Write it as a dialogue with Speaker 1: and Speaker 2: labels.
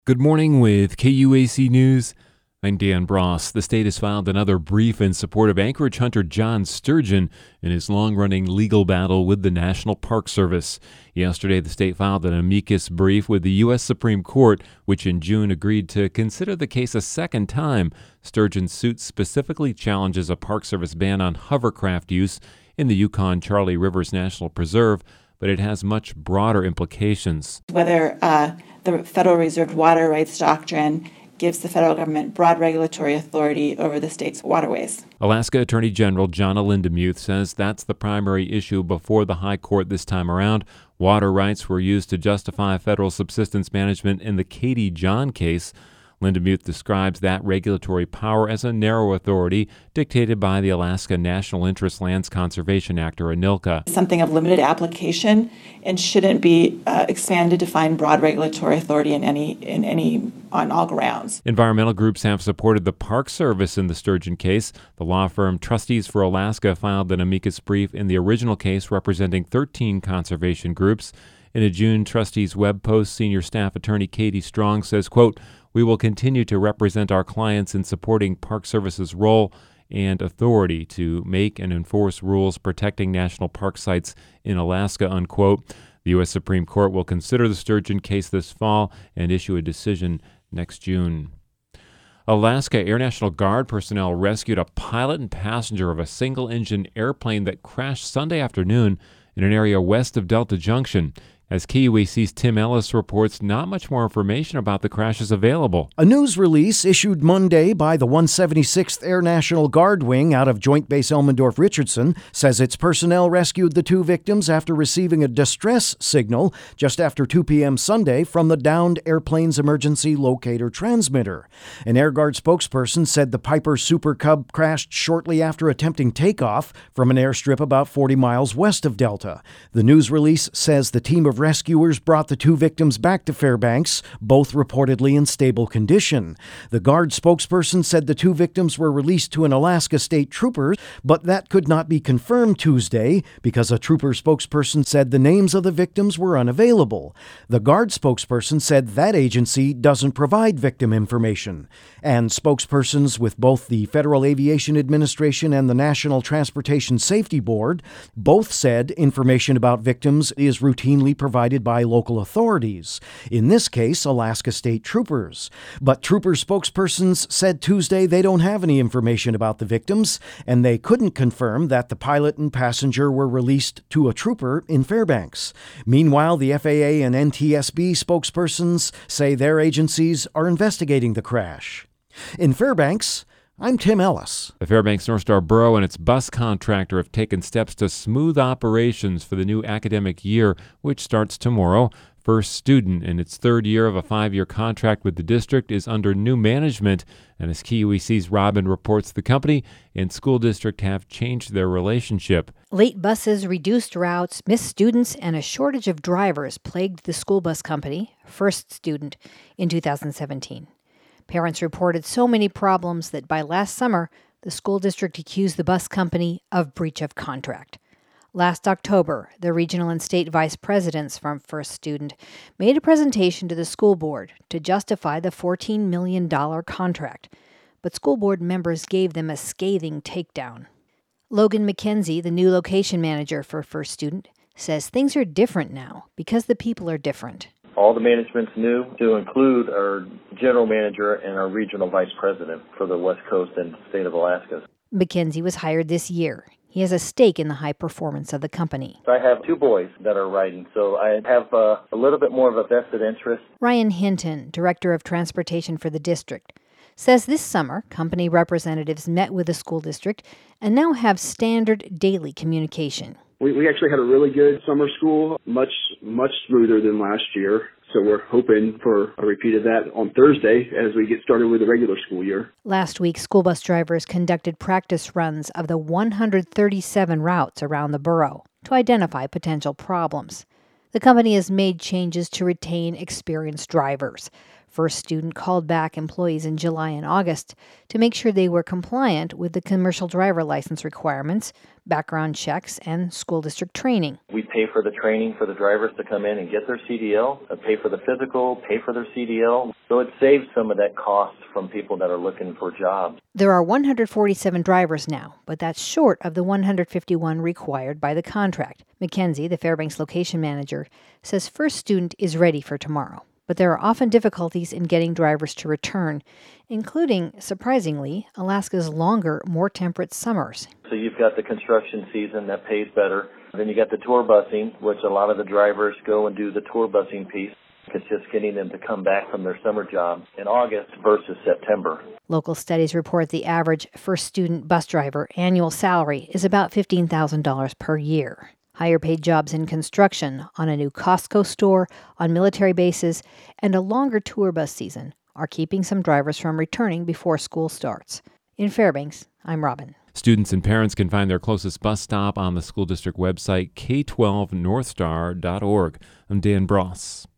Speaker 1: Good morning with KUAC News. I'm Dan Bross. The state has filed another brief in support of Anchorage hunter John Sturgeon in his long-running legal battle with the National Park Service. Yesterday, the state filed an amicus brief with the U.S. Supreme Court, which in June agreed to consider the case a second time. Sturgeon's suit specifically challenges a Park Service ban on hovercraft use in the Yukon-Charlie Rivers National Preserve, but it has much broader implications.
Speaker 2: Whether the Federal Reserve Water Rights Doctrine gives the federal government broad regulatory authority over the state's waterways.
Speaker 1: Alaska Attorney General Jonna Lindemuth says that's the primary issue before the High Court this time around. Water rights were used to justify federal subsistence management in the Katie John case. Lindemuth describes that regulatory power as a narrow authority dictated by the Alaska National Interest Lands Conservation Act, or ANILCA.
Speaker 2: Something of limited application and shouldn't be expanded to find broad regulatory authority on all grounds.
Speaker 1: Environmental groups have supported the Park Service in the Sturgeon case. The law firm Trustees for Alaska filed an amicus brief in the original case representing 13 conservation groups. In a June Trustees web post, senior staff attorney Katie Strong says, quote, "We will continue to represent our clients in supporting Park Service's role and authority to make and enforce rules protecting national park sites in Alaska," unquote. The U.S. Supreme Court will consider the Sturgeon case this fall and issue a decision next June. Alaska Air National Guard personnel rescued a pilot and passenger of a single-engine airplane that crashed Sunday afternoon in an area west of Delta Junction. As KUAC's Tim Ellis reports, not much more information about the crash is available.
Speaker 3: A news release issued Monday by the 176th Air National Guard Wing out of Joint Base Elmendorf-Richardson says its personnel rescued the two victims after receiving a distress signal just after 2 p.m. Sunday from the downed airplane's emergency locator transmitter. An Air Guard spokesperson said the Piper Super Cub crashed shortly after attempting takeoff from an airstrip about 40 miles west of Delta. The news release says the team of rescuers brought the two victims back to Fairbanks, both reportedly in stable condition. The Guard spokesperson said the two victims were released to an Alaska state trooper, but that could not be confirmed Tuesday because a trooper spokesperson said the names of the victims were unavailable. The Guard spokesperson said that agency doesn't provide victim information. And spokespersons with both the Federal Aviation Administration and the National Transportation Safety Board both said information about victims is routinely provided by local authorities, in this case, Alaska State Troopers. But trooper spokespersons said Tuesday they don't have any information about the victims, and they couldn't confirm that the pilot and passenger were released to a trooper in Fairbanks. Meanwhile, the FAA and NTSB spokespersons say their agencies are investigating the crash. In Fairbanks, I'm Tim Ellis.
Speaker 1: The Fairbanks North Star Borough and its bus contractor have taken steps to smooth operations for the new academic year, which starts tomorrow. First Student, in its third year of a 5-year contract with the district, is under new management, and as KUEC's Robin reports, the company and school district have changed their relationship.
Speaker 4: Late buses, reduced routes, missed students, and a shortage of drivers plagued the school bus company, First Student, in 2017. Parents reported so many problems that by last summer, the school district accused the bus company of breach of contract. Last October, the regional and state vice presidents from First Student made a presentation to the school board to justify the $14 million contract, but school board members gave them a scathing takedown. Logan McKenzie, the new location manager for First Student, says things are different now because the people are different.
Speaker 5: All the management's new, to include our general manager and our regional vice president for the West Coast and state of Alaska.
Speaker 4: McKenzie was hired this year. He has a stake in the high performance of the company.
Speaker 5: I have 2 boys that are riding, so I have a little bit more of a vested interest.
Speaker 4: Ryan Hinton, director of transportation for the district, says this summer company representatives met with the school district and now have standard daily communication.
Speaker 6: We actually had a really good summer school, much smoother than last year. So we're hoping for a repeat of that on Thursday as we get started with the regular school year.
Speaker 4: Last week, school bus drivers conducted practice runs of the 137 routes around the borough to identify potential problems. The company has made changes to retain experienced drivers. First Student called back employees in July and August to make sure they were compliant with the commercial driver license requirements, background checks, and school district training.
Speaker 5: We pay for the training for the drivers to come in and get their CDL, pay for the physical, pay for their CDL. So it saves some of that cost from people that are looking for jobs.
Speaker 4: There are 147 drivers now, but that's short of the 151 required by the contract. Mackenzie, the Fairbanks location manager, says First Student is ready for tomorrow. But there are often difficulties in getting drivers to return, including, surprisingly, Alaska's longer, more temperate summers.
Speaker 5: So you've got the construction season that pays better. Then you got the tour busing, which a lot of the drivers go and do the tour busing piece. It's just getting them to come back from their summer job in August versus September.
Speaker 4: Local studies report the average First Student bus driver annual salary is about $15,000 per year. Higher paid jobs in construction, on a new Costco store, on military bases, and a longer tour bus season are keeping some drivers from returning before school starts. In Fairbanks, I'm Robin.
Speaker 1: Students and parents can find their closest bus stop on the school district website, k12northstar.org. I'm Dan Bross.